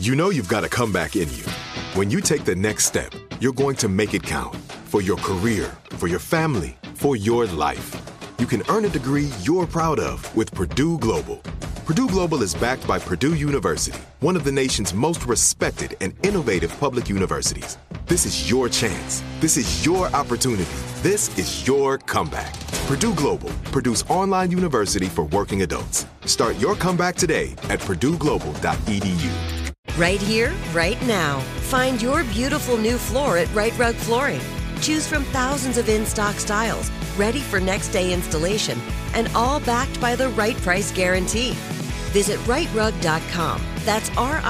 You know you've got a comeback in you. When you take the next step, you're going to make it count. For your career, for your family, for your life. You can earn a degree you're proud of with Purdue Global. Purdue Global is backed by Purdue University, one of the nation's most respected and innovative public universities. This is your chance. This is your opportunity. This is your comeback. Purdue Global, Purdue's online university for working adults. Start your comeback today at purdueglobal.edu. Right here, right now. Find your beautiful new floor at Rite Rug Flooring. Choose from thousands of in-stock styles, ready for next day installation, and all backed by the right price guarantee. Visit riterug.com. That's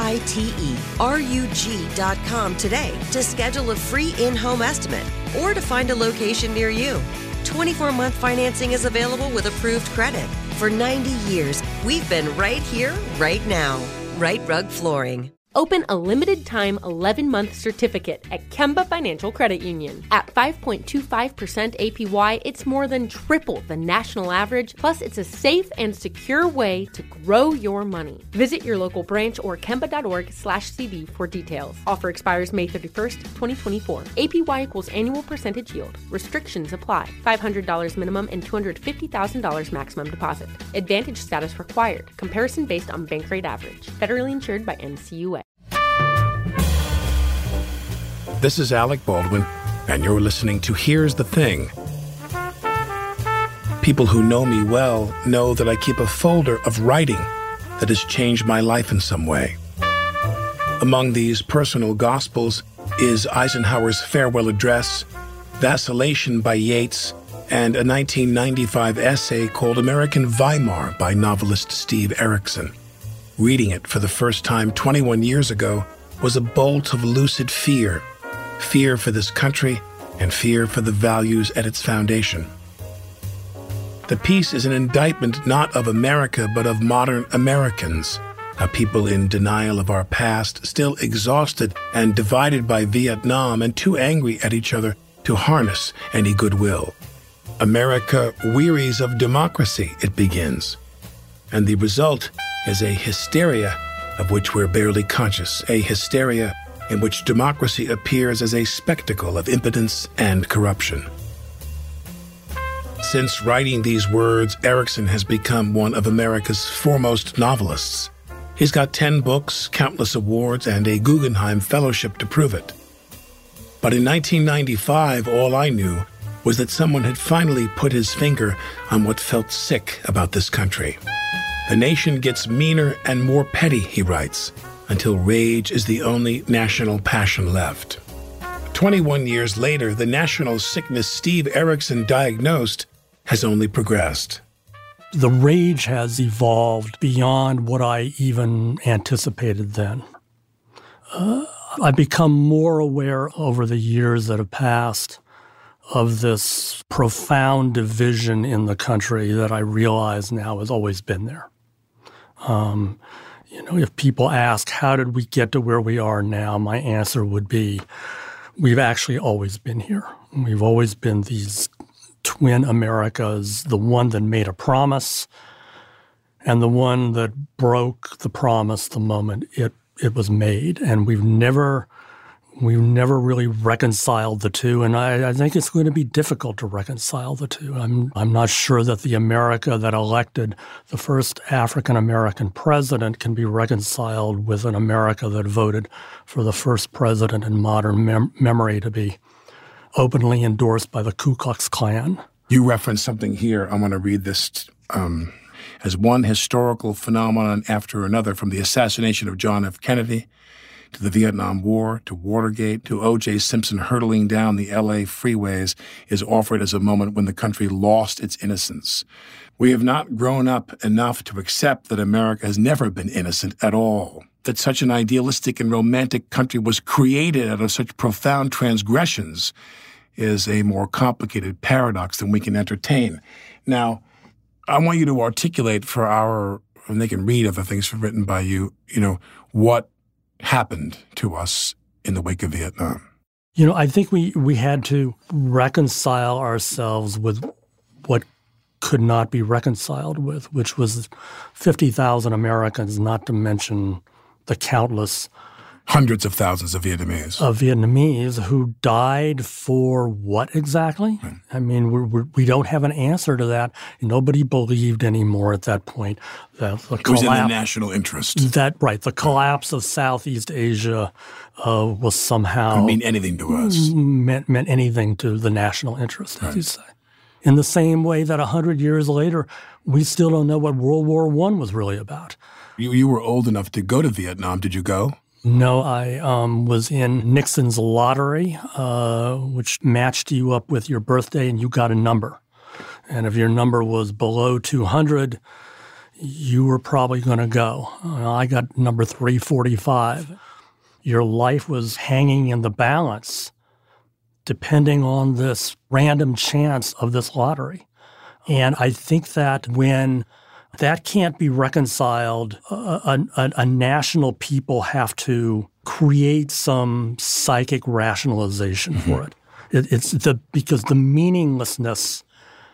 RITERUG.com today to schedule a free in-home estimate or to find a location near you. 24-month financing is available with approved credit. For 90 years, we've been right here, right now. Rite Rug Flooring. Open a limited-time 11-month certificate at Kemba Financial Credit Union. At 5.25% APY, it's more than triple the national average, plus it's a safe and secure way to grow your money. Visit your local branch or kemba.org/CD for details. Offer expires May 31st, 2024. APY equals annual percentage yield. Restrictions apply. $500 minimum and $250,000 maximum deposit. Advantage status required. Comparison based on bank rate average. Federally insured by NCUA. This is Alec Baldwin, and you're listening to Here's the Thing. People who know me well know that I keep a folder of writing that has changed my life in some way. Among these personal gospels is Eisenhower's farewell address, Vacillation by Yeats, and a 1995 essay called American Weimar by novelist Steve Erickson. Reading it for the first time 21 years ago was a bolt of lucid fear. Fear for this country and fear for the values at its foundation. The piece is an indictment not of America, but of modern Americans, a people in denial of our past, still exhausted and divided by Vietnam and too angry at each other to harness any goodwill. America wearies of democracy, it begins. And the result is a hysteria of which we're barely conscious, a hysteria in which democracy appears as a spectacle of impotence and corruption. Since writing these words, Erickson has become one of America's foremost novelists. He's got 10 books, countless awards, and a Guggenheim Fellowship to prove it. But in 1995, all I knew was that someone had finally put his finger on what felt sick about this country. The nation gets meaner and more petty, he writes, until rage is the only national passion left. 21 years later, the national sickness Steve Erickson diagnosed has only progressed. The rage has evolved beyond what I even anticipated then. I've become more aware over the years that have passed of this profound division in the country that I realize now has always been there. If people ask, how did we get to where we are now, my answer would be, we've actually always been here. We've always been these twin Americas, the one that made a promise and the one that broke the promise the moment it was made. And we've never really reconciled the two, and I think it's going to be difficult to reconcile the two. I'm not sure that the America that elected the first African-American president can be reconciled with an America that voted for the first president in modern memory to be openly endorsed by the Ku Klux Klan. You referenced something here. I want to read this as one historical phenomenon after another, from the assassination of John F. Kennedy to the Vietnam War, to Watergate, to O.J. Simpson hurtling down the L.A. freeways, is offered as a moment when the country lost its innocence. We have not grown up enough to accept that America has never been innocent at all, that such an idealistic and romantic country was created out of such profound transgressions is a more complicated paradox than we can entertain. Now, I want you to articulate for and they can read other things written by you, what happened to us in the wake of Vietnam. I think we had to reconcile ourselves with what could not be reconciled with, which was 50,000 Americans, not to mention the countless hundreds of thousands of Vietnamese. Who died for what exactly? Right. I mean, we don't have an answer to that. Nobody believed anymore at that point that the collapse... It was in the national interest. The collapse of Southeast Asia was somehow... It mean anything to us. Meant anything to the national interest, as you say. In the same way that 100 years later, we still don't know what World War I was really about. You were old enough to go to Vietnam. Did you go? No, I was in Nixon's lottery, which matched you up with your birthday, and you got a number. And if your number was below 200, you were probably going to go. I got number 345. Your life was hanging in the balance depending on this random chance of this lottery. And I think that when that can't be reconciled, a national people have to create some psychic rationalization for it. Because the meaninglessness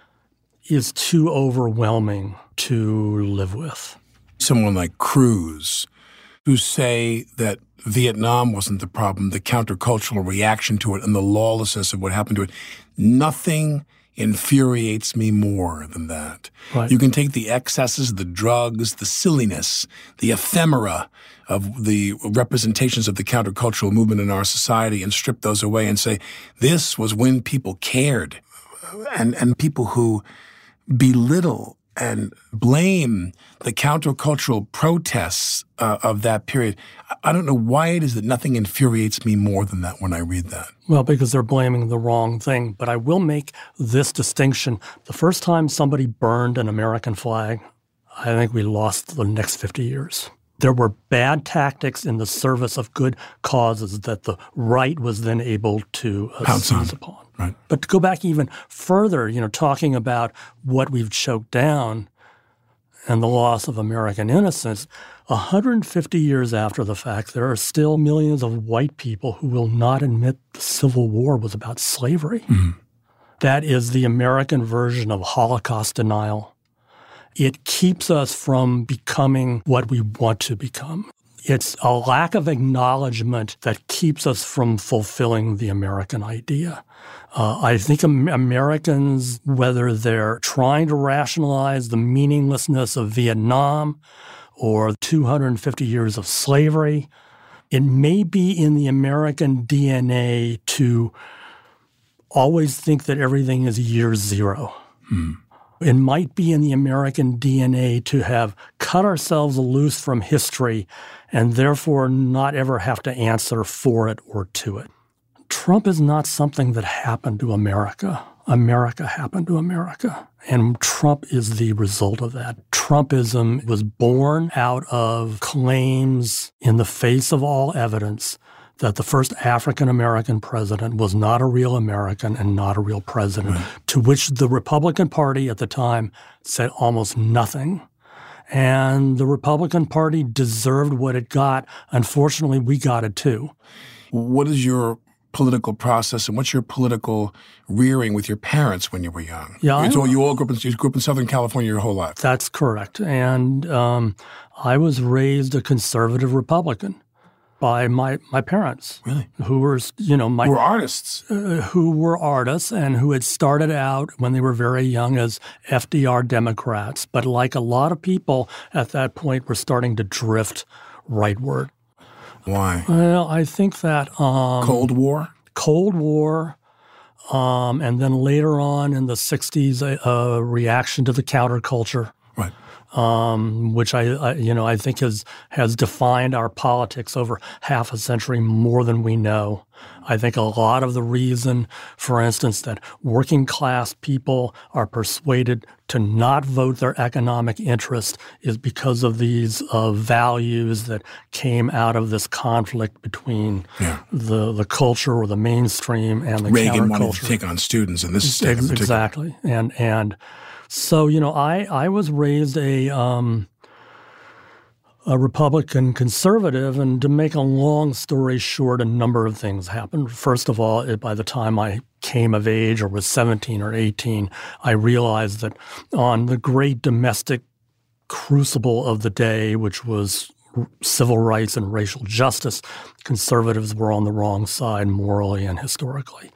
is too overwhelming to live with. Someone like Cruz, who say that Vietnam wasn't the problem, the countercultural reaction to it and the lawlessness of what happened to it. Nothing infuriates me more than that. Right. You can take the excesses, the drugs, the silliness, the ephemera of the representations of the countercultural movement in our society and strip those away and say, this was when people cared. And people who belittle and blame the countercultural protests of that period. I don't know why it is that nothing infuriates me more than that when I read that. Well, because they're blaming the wrong thing. But I will make this distinction. The first time somebody burned an American flag, I think we lost the next 50 years. There were bad tactics in the service of good causes that the right was then able to seize upon. Right. But to go back even further, talking about what we've choked down and the loss of American innocence, 150 years after the fact, there are still millions of white people who will not admit the Civil War was about slavery. Mm-hmm. That is the American version of Holocaust denial. It keeps us from becoming what we want to become. It's a lack of acknowledgement that keeps us from fulfilling the American idea. I think Americans, whether they're trying to rationalize the meaninglessness of Vietnam or 250 years of slavery, it may be in the American DNA to always think that everything is year zero. Hmm. It might be in the American DNA to have cut ourselves loose from history and therefore not ever have to answer for it or to it. Trump is not something that happened to America. America happened to America. And Trump is the result of that. Trumpism was born out of claims in the face of all evidence that the first African-American president was not a real American and not a real president, right. To which the Republican Party at the time said almost nothing. And the Republican Party deserved what it got. Unfortunately, we got it too. What is your political process and what's your political rearing with your parents when you were young? Yeah, you all grew up in Southern California your whole life. That's correct. And I was raised a conservative Republican by my parents. Really? Who were, who were artists. Who were artists and who had started out when they were very young as FDR Democrats. But like a lot of people at that point were starting to drift rightward. Why? Well, I think that Cold War? Cold War, and then later on in the 60s, a reaction to the counterculture. Right. Which I think has defined our politics over half a century more than we know. I think a lot of the reason, for instance, that working class people are persuaded to not vote their economic interest is because of these values that came out of this conflict between the culture or the mainstream and the Reagan counterculture. Wanted to take on students in this state. Exactly, and so, I was raised a Republican conservative, and to make a long story short, a number of things happened. First of all, by the time I came of age or was 17 or 18, I realized that on the great domestic crucible of the day, which was civil rights and racial justice, conservatives were on the wrong side morally and historically.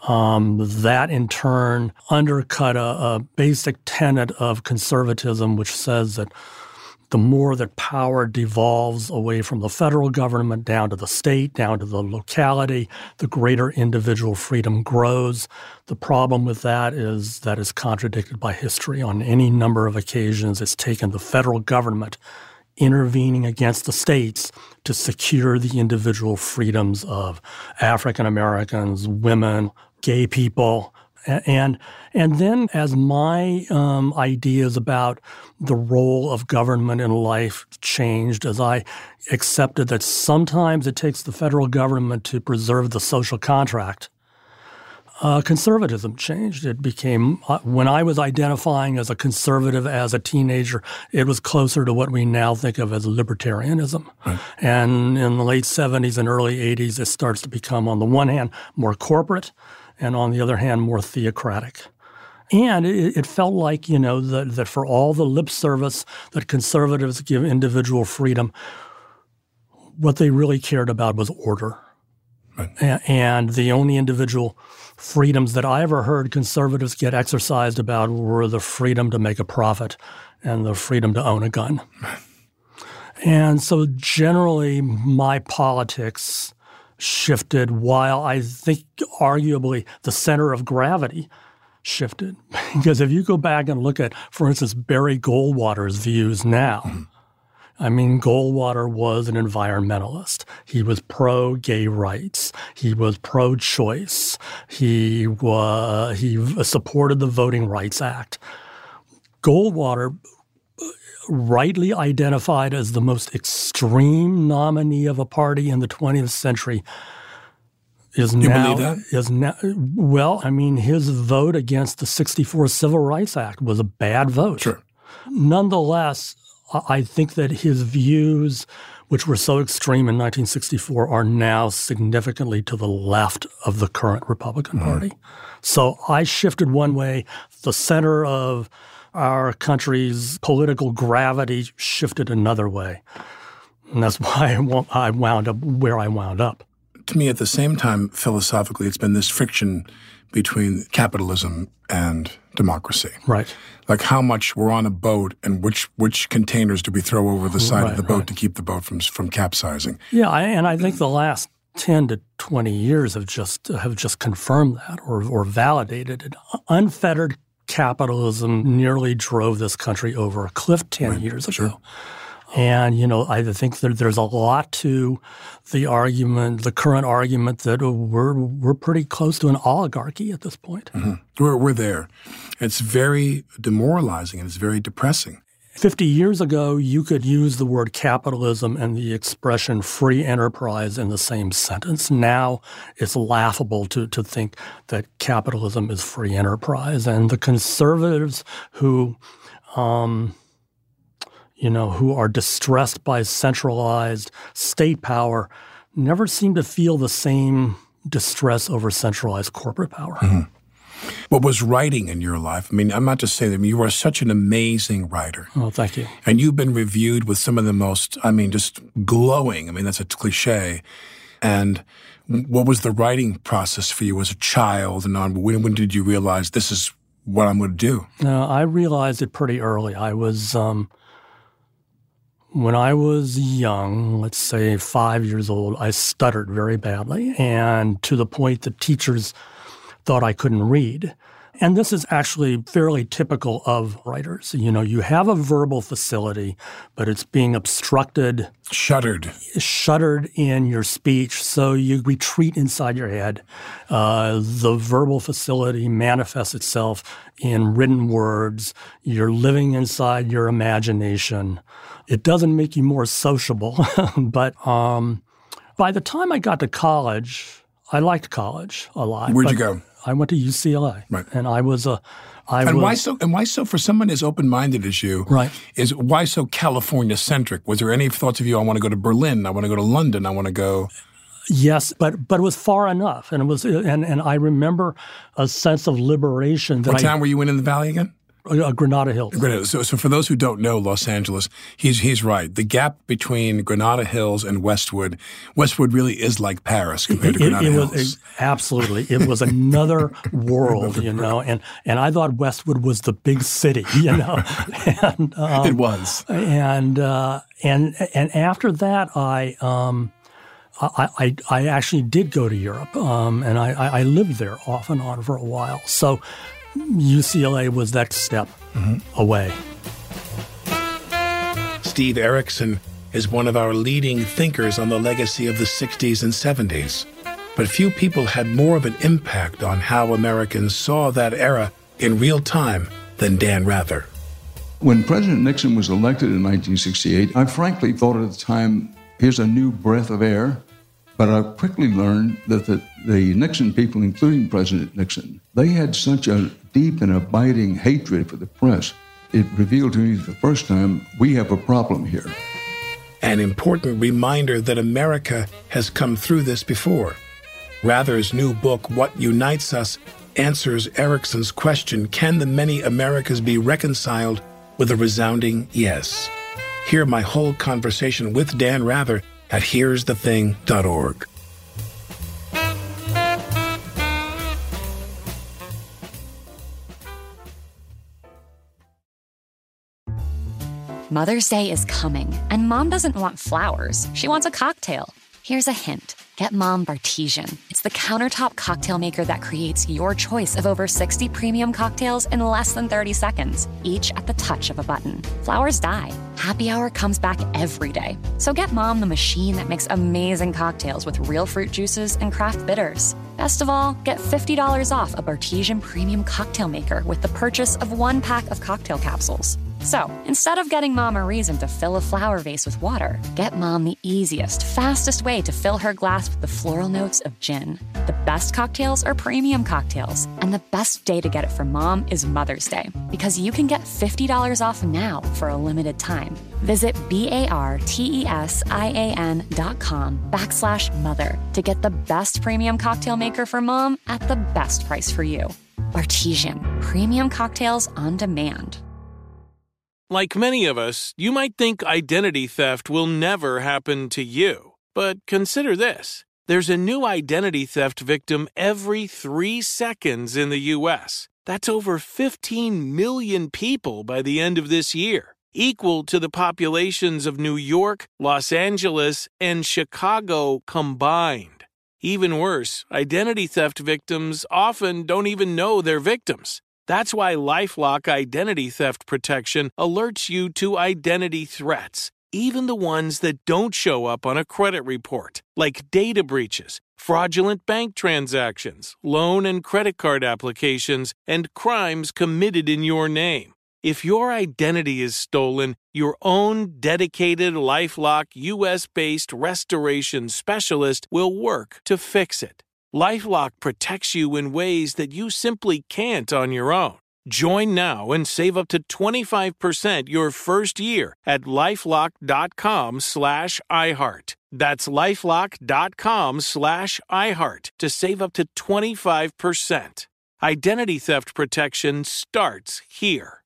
That in turn undercut a basic tenet of conservatism, which says that the more that power devolves away from the federal government down to the state, down to the locality, the greater individual freedom grows. The problem with that is contradicted by history. On any number of occasions, it's taken the federal government intervening against the states to secure the individual freedoms of African Americans, women, gay people. And then as my ideas about the role of government in life changed, as I accepted that sometimes it takes the federal government to preserve the social contract, conservatism changed. It became, when I was identifying as a conservative as a teenager, it was closer to what we now think of as libertarianism. Right. And in the late 70s and early 80s, it starts to become, on the one hand, more corporate, and on the other hand, more theocratic. And it felt like, that for all the lip service that conservatives give individual freedom, what they really cared about was order. Right. And the only individual freedoms that I ever heard conservatives get exercised about were the freedom to make a profit and the freedom to own a gun. Right. And so generally my politics shifted, while I think arguably the center of gravity shifted. Because if you go back and look at, for instance, Barry Goldwater's views now, I mean, Goldwater was an environmentalist. He was pro-gay rights. He was pro-choice. He supported the Voting Rights Act. Goldwater, rightly identified as the most extreme nominee of a party in the 20th century, is you now, believe that? Is now, well, I mean, his vote against the 1964 Civil Rights Act was a bad vote. Sure. Nonetheless, I think that his views, which were so extreme in 1964, are now significantly to the left of the current Republican Party. So I shifted one way. The center of our country's political gravity shifted another way. And that's why I wound up where I wound up. To me, at the same time, philosophically, it's been this friction between capitalism and democracy. Right. Like how much we're on a boat and which containers do we throw over the side of the boat to keep the boat from capsizing. Yeah, and I think the last 10 to 20 years have just confirmed that or validated it. Unfettered capitalism nearly drove this country over a cliff 10 years ago. Sure. And, I think that there's a lot to the argument, the current argument that we're pretty close to an oligarchy at this point. Mm-hmm. We're there. It's very demoralizing and it's very depressing. 50 years ago, you could use the word capitalism and the expression free enterprise in the same sentence. Now it's laughable to think that capitalism is free enterprise. And the conservatives who are distressed by centralized state power never seem to feel the same distress over centralized corporate power. Mm-hmm. What was writing in your life? I mean, I'm not just saying that. You are such an amazing writer. Oh, thank you. And you've been reviewed with some of the most, just glowing. That's a cliche. And what was the writing process for you as a child and on? When did you realize this is what I'm going to do? I realized it pretty early. I was when I was young, let's say 5 years old, I stuttered very badly, and to the point that teachers thought I couldn't read. And this is actually fairly typical of writers. You have a verbal facility, but it's being obstructed. Shuttered in your speech, so you retreat inside your head. The verbal facility manifests itself in written words. You're living inside your imagination. It doesn't make you more sociable, but by the time I got to college, I liked college a lot. Where'd you go? I went to UCLA, right? And why so for someone as open-minded as you, right? Why so California-centric? Was there any thoughts of you? I want to go to Berlin. I want to go to London. I want to go. Yes, but it was far enough, and it was, and I remember a sense of liberation. What town were you in the Valley again? Granada Hills. So for those who don't know Los Angeles, he's right. The gap between Granada Hills and Westwood really is like Paris compared to Granada Hills. Absolutely. It was another world, and I thought Westwood was the big city, And, it was. And after that, I actually did go to Europe, and I lived there off and on for a while. So UCLA was that step away. Steve Erickson is one of our leading thinkers on the legacy of the 60s and 70s. But few people had more of an impact on how Americans saw that era in real time than Dan Rather. When President Nixon was elected in 1968, I frankly thought at the time, here's a new breath of air. But I quickly learned that the Nixon people, including President Nixon, they had such a deep and abiding hatred for the press. It revealed to me for the first time, we have a problem here. An important reminder that America has come through this before. Rather's new book, What Unites Us, answers Erickson's question, can the many Americas be reconciled, with a resounding yes. Hear my whole conversation with Dan Rather at here'sthething.org. Mother's Day is coming, and Mom doesn't want flowers. She wants a cocktail. Here's a hint. Get Mom Bartesian. It's the countertop cocktail maker that creates your choice of over 60 premium cocktails in less than 30 seconds, each at the touch of a button. Flowers die. Happy Hour comes back every day. So get Mom the machine that makes amazing cocktails with real fruit juices and craft bitters. Best of all, get $50 off a Bartesian premium cocktail maker with the purchase of 1 pack of cocktail capsules. So, instead of getting Mom a reason to fill a flower vase with water, get Mom the easiest, fastest way to fill her glass with the floral notes of gin. The best cocktails are premium cocktails, and the best day to get it for Mom is Mother's Day, because you can get $50 off now for a limited time. Visit BARTESIAN.com/mother to get the best premium cocktail maker for Mom at the best price for you. Bartesian, premium cocktails on demand. Like many of us, you might think identity theft will never happen to you. But consider this. There's a new identity theft victim every 3 seconds in the U.S. That's over 15 million people by the end of this year, equal to the populations of New York, Los Angeles, and Chicago combined. Even worse, identity theft victims often don't even know they're victims. That's why LifeLock Identity Theft Protection alerts you to identity threats, even the ones that don't show up on a credit report, like data breaches, fraudulent bank transactions, loan and credit card applications, and crimes committed in your name. If your identity is stolen, your own dedicated LifeLock U.S.-based restoration specialist will work to fix it. LifeLock protects you in ways that you simply can't on your own. Join now and save up to 25% your first year at LifeLock.com/iHeart. That's LifeLock.com/iHeart to save up to 25%. Identity theft protection starts here.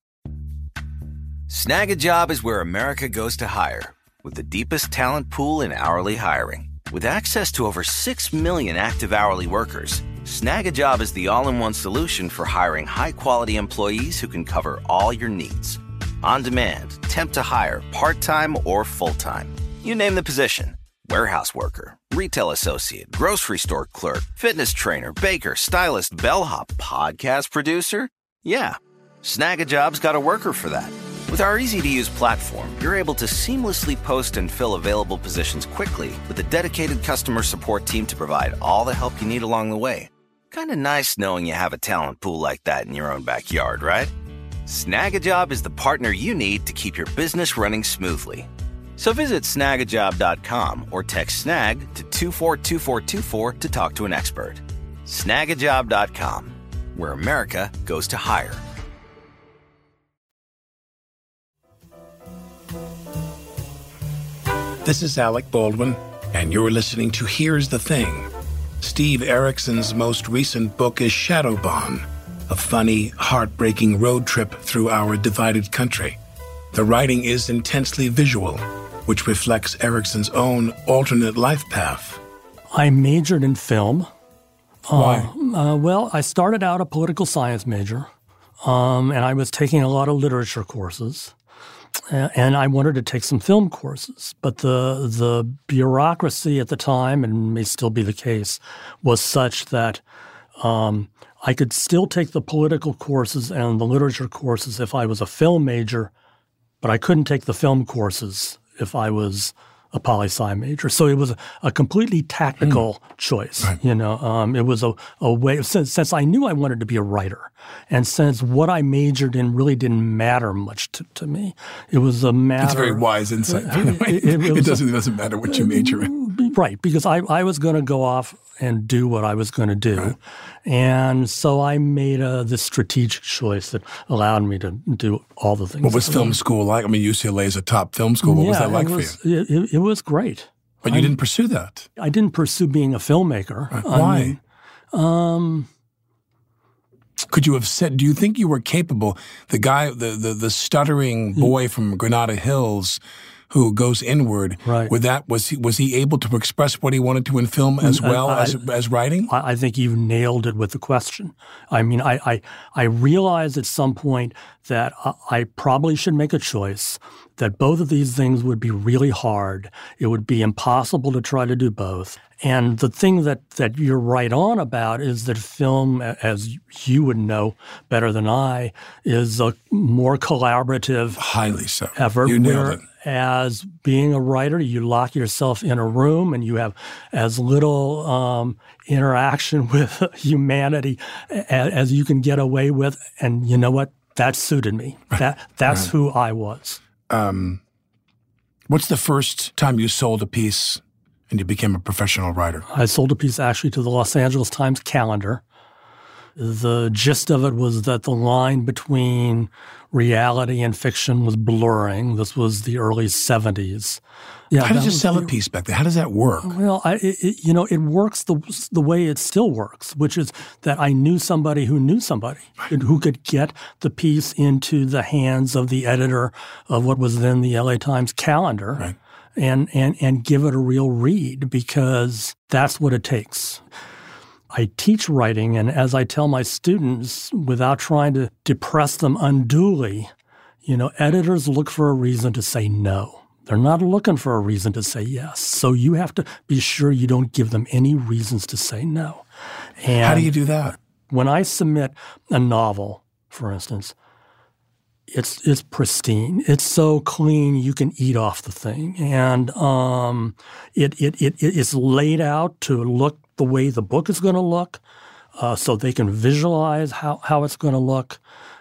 Snag a Job is where America goes to hire, with the deepest talent pool in hourly hiring. With access to over 6 million active hourly workers, Snag a Job is the all-in-one solution for hiring high-quality employees who can cover all your needs. On demand, temp to hire, part-time or full-time. You name the position. Warehouse worker, retail associate, grocery store clerk, fitness trainer, baker, stylist, bellhop, podcast producer. Yeah, Snag a Job's got a worker for that. With our easy-to-use platform, you're able to seamlessly post and fill available positions quickly with a dedicated customer support team to provide all the help you need along the way. Kind of nice knowing you have a talent pool like that in your own backyard, right? Snag a Job is the partner you need to keep your business running smoothly. So visit snagajob.com or text SNAG to 242424 to talk to an expert. Snagajob.com, where America goes to hire. This is Alec Baldwin, and you're listening to Here's the Thing. Steve Erickson's most recent book is Shadowbahn, a funny, heartbreaking road trip through our divided country. The writing is intensely visual, which reflects Erickson's own alternate life path. I majored in film. Why? Well, I started out a political science major, and I was taking a lot of literature courses, and I wanted to take some film courses. But the bureaucracy at the time, and may still be the case, was such that I could still take the political courses and the literature courses if I was a film major, but I couldn't take the film courses if I was a poli-sci major. So it was a completely tactical choice. Right. It was a way – since I knew I wanted to be a writer, and since what I majored in really didn't matter much to me, it was a matter – That's a very wise insight. It doesn't matter what you major in. Right, because I was going to go off and do what I was going to do. Right. And so I made this strategic choice that allowed me to do all the things. What was film school like? I mean, UCLA is a top film school. What was that like for you? It was great. But you didn't pursue that. I didn't pursue being a filmmaker. Right. Why? Could you have said, do you think you were capable, the guy, the stuttering boy from Granada Hills who goes inward, right. With that, was he able to express what he wanted to in film as well as writing? I think you nailed it with the question. I mean, I realized at some point that I probably should make a choice, that both of these things would be really hard. It would be impossible to try to do both. And the thing that you're right on about is that film, as you would know better than I, is a more collaborative highly so. Effort. You nailed it. As being a writer, you lock yourself in a room and you have as little interaction with humanity as you can get away with. And you know what? That suited me. That's who I was. What's the first time you sold a piece and you became a professional writer? I sold a piece actually to the Los Angeles Times Calendar. The gist of it was that the line between reality and fiction was blurring. This was the early 70s. Yeah, how did you sell a piece back then? How does that work? Well, it works the way it still works, which is that I knew somebody who knew somebody who could get the piece into the hands of the editor of what was then the LA Times Calendar. Right. And give it a real read, because that's what it takes. I teach writing, and as I tell my students, without trying to depress them unduly, editors look for a reason to say no. They're not looking for a reason to say yes. So you have to be sure you don't give them any reasons to say no. And how do you do that? When I submit a novel, for instance, it's pristine. It's so clean you can eat off the thing, and it's laid out to look the way the book is going to look, so they can visualize how it's going to look,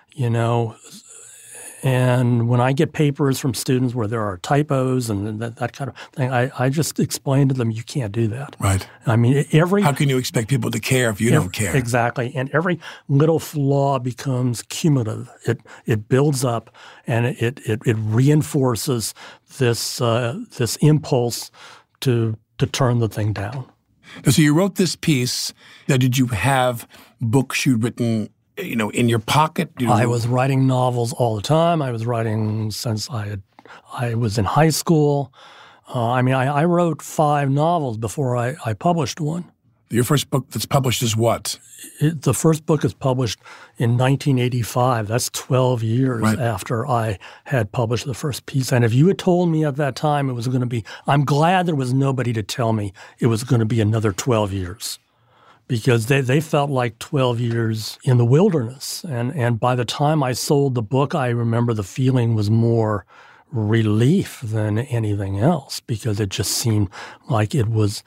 And when I get papers from students where there are typos and that kind of thing, I just explain to them, you can't do that. Right. I mean, how can you expect people to care if you don't care? Exactly. And every little flaw becomes cumulative. It builds up, and it reinforces this impulse to turn the thing down. So you wrote this piece. Now, did you have books you'd written, in your pocket? I was writing novels all the time. I was writing since I was in high school. I wrote 5 novels before I published one. Your first book that's published is what? The first book is published in 1985. That's 12 years after I had published the first piece. And if you had told me at that time it was going to be – I'm glad there was nobody to tell me it was going to be another 12 years, because they felt like 12 years in the wilderness. And by the time I sold the book, I remember the feeling was more relief than anything else, because it just seemed like it was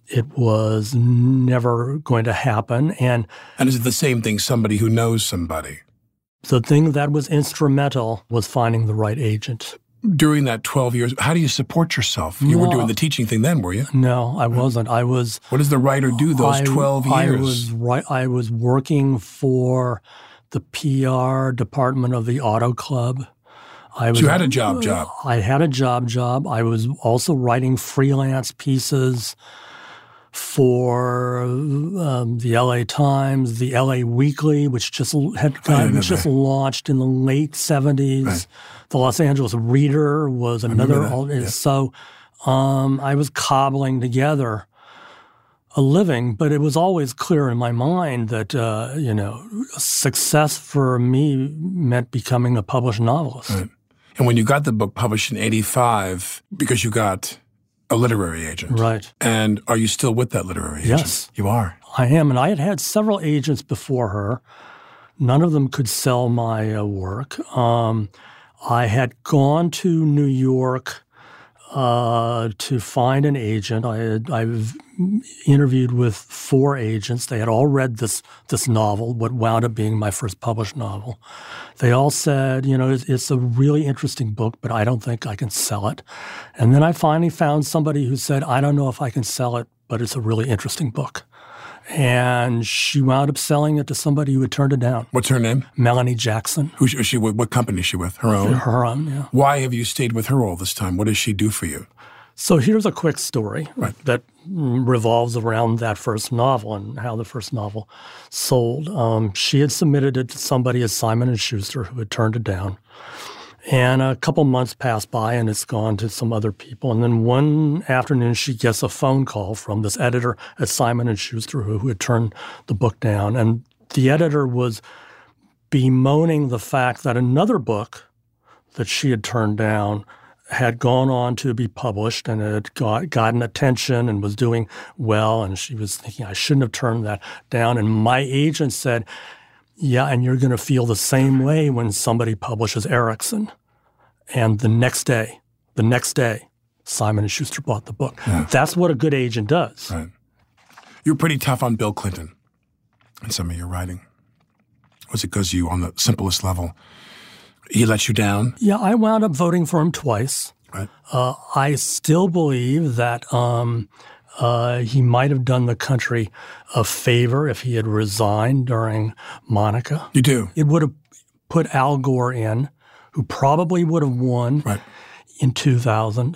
never going to happen. And is it the same thing, somebody who knows somebody? The thing that was instrumental was finding the right agent. During that 12 years, how do you support yourself? You were doing the teaching thing then, were you? No, I wasn't. I was. What does the writer do those 12 years? I was working for the PR department of the Auto Club. So you had a job. I had a job. I was also writing freelance pieces. for the LA Times, the LA Weekly, which just launched in the late 70s. Right. The Los Angeles Reader was another. So I was cobbling together a living, but it was always clear in my mind that, success for me meant becoming a published novelist. Right. And when you got the book published in 85, because you got a literary agent. Right. And are you still with that literary agent? Yes. You are? I am. And I had several agents before her. None of them could sell my work. I had gone to New York to find an agent. I've interviewed with 4 agents. They had all read this novel, what wound up being my first published novel. They all said, it's a really interesting book, but I don't think I can sell it. And then I finally found somebody who said, I don't know if I can sell it, but it's a really interesting book. And she wound up selling it to somebody who had turned it down. What's her name? Melanie Jackson. Who's she? What company is she with? Her own? Her own, yeah. Why have you stayed with her all this time? What does she do for you? So here's a quick story that revolves around that first novel and how the first novel sold. She had submitted it to somebody at Simon & Schuster who had turned it down. And a couple months passed by, and it's gone to some other people. And then one afternoon, she gets a phone call from this editor at Simon & Schuster who had turned the book down. And the editor was bemoaning the fact that another book that she had turned down had gone on to be published and had gotten attention and was doing well. And she was thinking, I shouldn't have turned that down. And my agent said, yeah, and you're going to feel the same way when somebody publishes Erikson. And the next day, Simon & Schuster bought the book. Yeah. That's what a good agent does. Right. You're pretty tough on Bill Clinton in some of your writing. Was it because you, on the simplest level, he let you down? Yeah, I wound up voting for him twice. Right. I still believe that he might have done the country a favor if he had resigned during Monica. You do? It would have put Al Gore who probably would have won in 2000.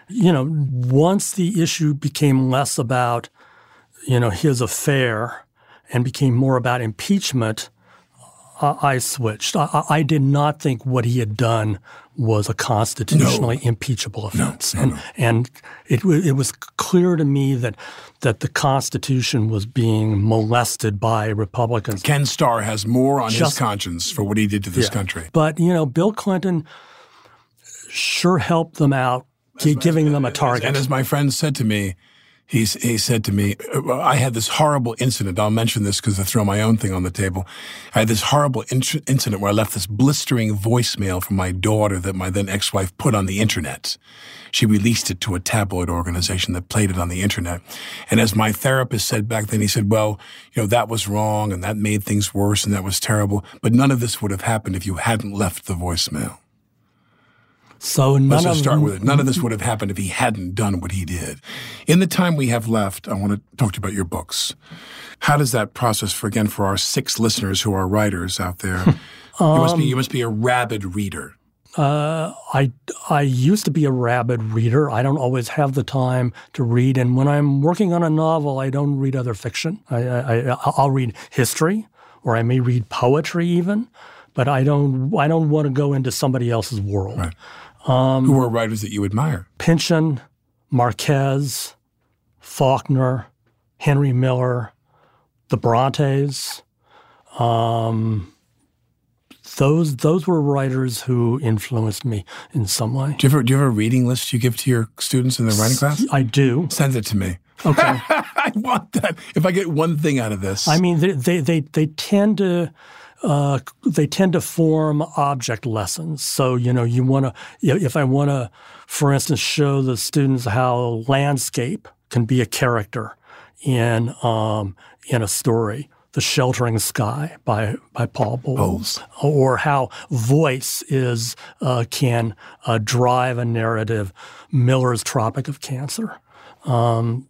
Once the issue became less about, his affair and became more about impeachment, I switched. I did not think what he had done was a constitutionally impeachable offense. And it was clear to me that the Constitution was being molested by Republicans. Ken Starr has more on his conscience for what he did to this country. But, Bill Clinton sure helped them out, giving them a target. And as my friend said to me, he said to me, I had this horrible incident. I'll mention this because I throw my own thing on the table. I had this horrible incident where I left this blistering voicemail from my daughter that my then ex-wife put on the internet. She released it to a tabloid organization that played it on the internet. And as my therapist said back then, he said, well, that was wrong and that made things worse and that was terrible. But none of this would have happened if you hadn't left the voicemail. So let's just start with it. None of this would have happened if he hadn't done what he did. In the time we have left, I want to talk to you about your books. How does that process, for our 6 listeners who are writers out there, you must be a rabid reader. I used to be a rabid reader. I don't always have the time to read, and when I'm working on a novel, I don't read other fiction. I'll read history, or I may read poetry even, but I don't want to go into somebody else's world. Right. Who are writers that you admire? Pynchon, Marquez, Faulkner, Henry Miller, the Brontes. Those were writers who influenced me in some way. Do you have a reading list you give to your students in their writing class? I do. Send it to me. Okay. I want that. If I get one thing out of this. I mean, they tend to form object lessons. So, you want to, if I want to, for instance, show the students how landscape can be a character in a story, The Sheltering Sky by Paul Bowles, or how voice can drive a narrative, Miller's Tropic of Cancer. So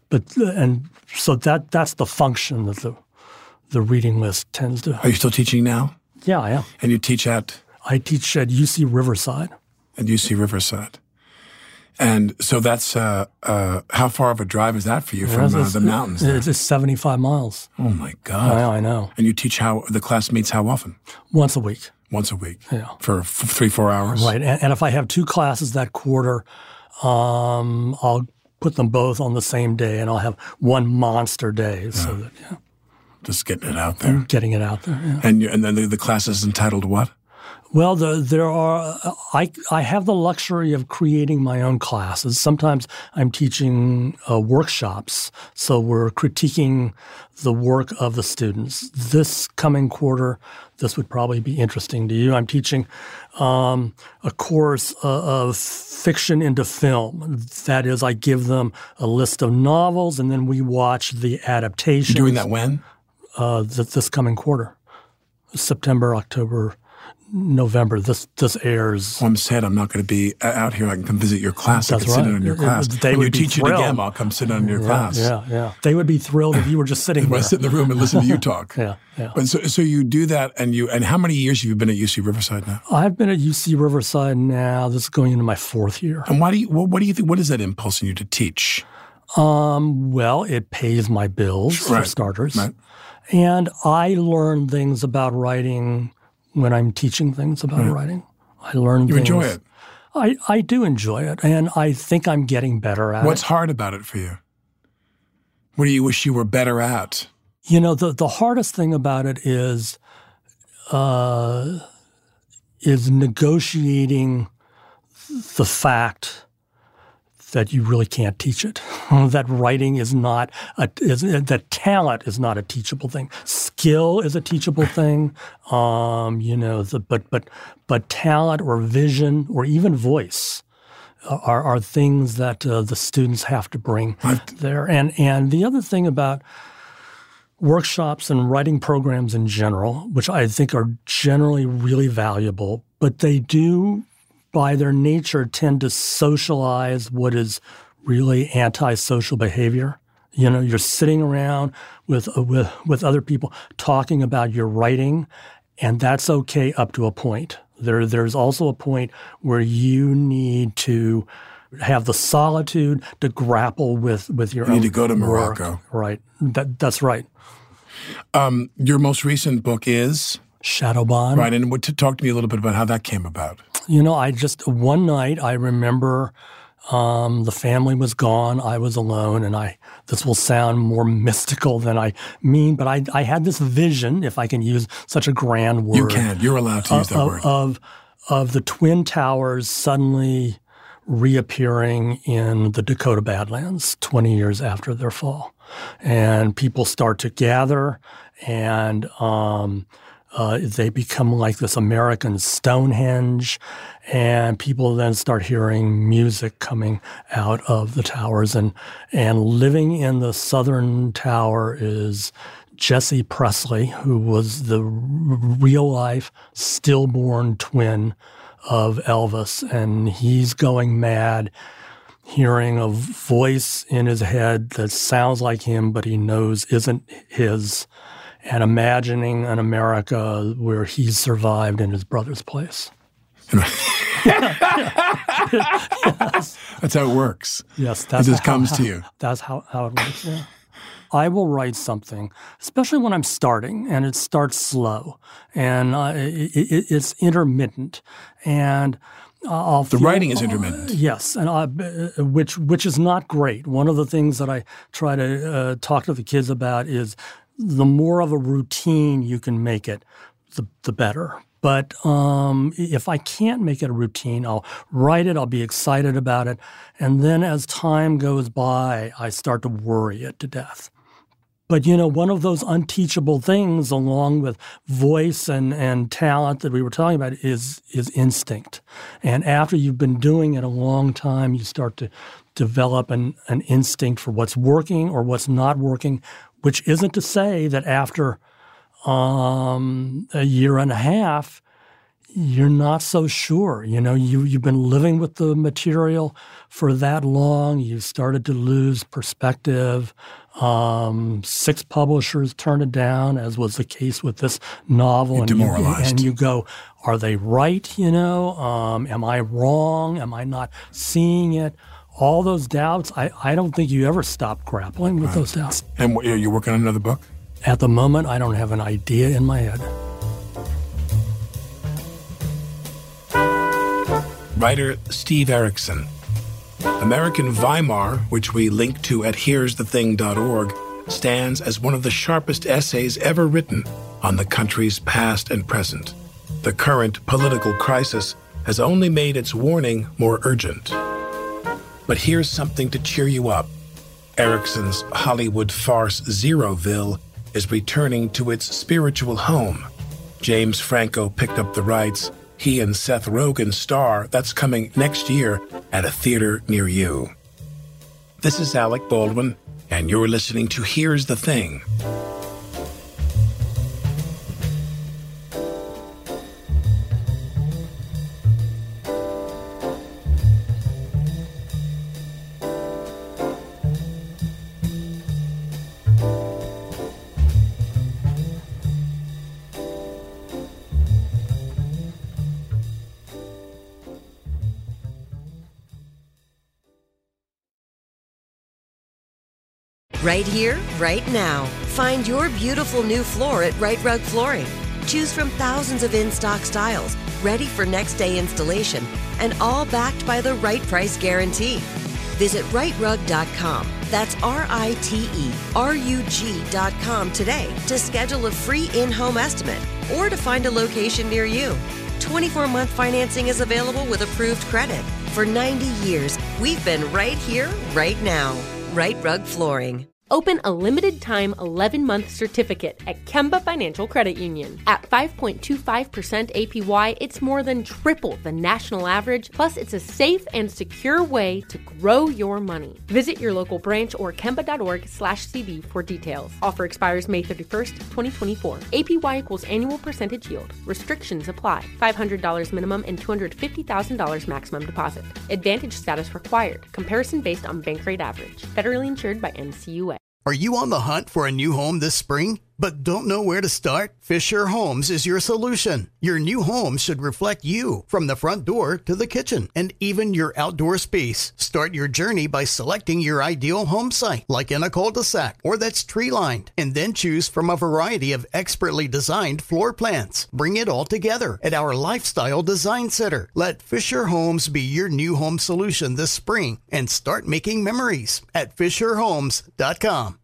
that's the function that the reading list tends to. Are you still teaching now? Yeah, I am. And you teach at? I teach at UC Riverside. At UC Riverside. And so that's how far of a drive is that for you from the mountains? It's 75 miles. Oh, my God. I know. And you teach the class meets how often? Once a week. Once a week? Yeah. For 3-4 hours? Right. And if I have 2 classes that quarter, I'll put them both on the same day, and I'll have one monster day. So that, just getting it out there. Getting it out there, yeah. And then the class is entitled what? Well, I have the luxury of creating my own classes. Sometimes I'm teaching workshops, so we're critiquing the work of the students. This coming quarter, this would probably be interesting to you. I'm teaching a course of fiction into film. That is, I give them a list of novels, and then we watch the adaptations. You're doing that when? This coming quarter, September, October, November. This airs. Well, I'm sad I'm not going to be out here. I can come visit your class. I can sit in on your class. When you teach it again, I'll come sit on your class. Yeah. They would be thrilled if you were just sitting there. I sit in the room and listen to you talk. Yeah. But so you do that, and how many years have you been at UC Riverside now? I've been at UC Riverside now. This is going into my 4th year. And what do you think? What is that impulse in you to teach? Well, it pays my bills for starters. Right. And I learn things about writing when I'm teaching things about writing. I learn things. You enjoy it? I do enjoy it, and I think I'm getting better at it. What's hard about it for you? What do you wish you were better at? You know, the hardest thing about it is negotiating the fact that you really can't teach it. That writing is not that talent is not a teachable thing. Skill is a teachable thing. But talent or vision or even voice are things that the students have to bring there. And the other thing about workshops and writing programs in general, which I think are generally really valuable, but they do, by their nature, tend to socialize what is really antisocial behavior. You know, you're sitting around with other people talking about your writing, and that's okay up to a point. There's also a point where you need to have the solitude to grapple with your own You need to go to Morocco. work. Right. That's right. Your most recent book is? Shadowbond. Right, and talk to me a little bit about how that came about. You know, one night I remember the family was gone, I was alone, and this will sound more mystical than I mean, but I had this vision, if I can use such a grand word. You can. You're allowed to use that word. Of the Twin Towers suddenly reappearing in the Dakota Badlands 20 years after their fall. And people start to gather, and they become like this American Stonehenge, and people then start hearing music coming out of the towers. And living in the southern tower is Jesse Presley, who was the real-life, stillborn twin of Elvis. And he's going mad, hearing a voice in his head that sounds like him, but he knows isn't his, and imagining an America where he's survived in his brother's place. Yes. That's how it works. Yes. It just comes to you. That's how it works, yeah. I will write something, especially when I'm starting, and it starts slow, and it's intermittent, and the writing is intermittent. Yes, and which is not great. One of the things that I try to talk to the kids about is the more of a routine you can make it, the better. But if I can't make it a routine, I'll write it, I'll be excited about it, and then as time goes by, I start to worry it to death. But, you know, one of those unteachable things, along with voice and talent that we were talking about, is instinct. And after you've been doing it a long time, you start to develop an instinct for what's working or what's not working, which isn't to say that after a year and a half, you're not so sure. You know, you've been living with the material for that long. You've started to lose perspective. 6 publishers turned it down, as was the case with this novel. You're demoralized. And you go, are they right? You know, am I wrong? Am I not seeing it? All those doubts, I don't think you ever stop grappling with those doubts. And you're working on another book? At the moment, I don't have an idea in my head. Writer Steve Erickson. American Weimar, which we link to at here'sthething.org, stands as one of the sharpest essays ever written on the country's past and present. The current political crisis has only made its warning more urgent. But here's something to cheer you up. Erickson's Hollywood farce Zeroville is returning to its spiritual home. James Franco picked up the rights. He and Seth Rogen star. That's coming next year at a theater near you. This is Alec Baldwin, and you're listening to Here's the Thing. Right here, right now. Find your beautiful new floor at Right Rug Flooring. Choose from thousands of in-stock styles, ready for next day installation, and all backed by the right price guarantee. Visit rightrug.com. That's RITERUG.com today to schedule a free in-home estimate or to find a location near you. 24-month financing is available with approved credit. For 90 years, we've been right here, right now. Right Rug Flooring. Open a limited-time 11-month certificate at Kemba Financial Credit Union. At 5.25% APY, it's more than triple the national average, plus it's a safe and secure way to grow your money. Visit your local branch or kemba.org/cb for details. Offer expires May 31st, 2024. APY equals annual percentage yield. Restrictions apply. $500 minimum and $250,000 maximum deposit. Advantage status required. Comparison based on bank rate average. Federally insured by NCUA. Are you on the hunt for a new home this spring, but don't know where to start? Fisher Homes is your solution. Your new home should reflect you, from the front door to the kitchen, and even your outdoor space. Start your journey by selecting your ideal home site, like in a cul-de-sac or that's tree-lined, and then choose from a variety of expertly designed floor plans. Bring it all together at our Lifestyle Design Center. Let Fisher Homes be your new home solution this spring and start making memories at FisherHomes.com.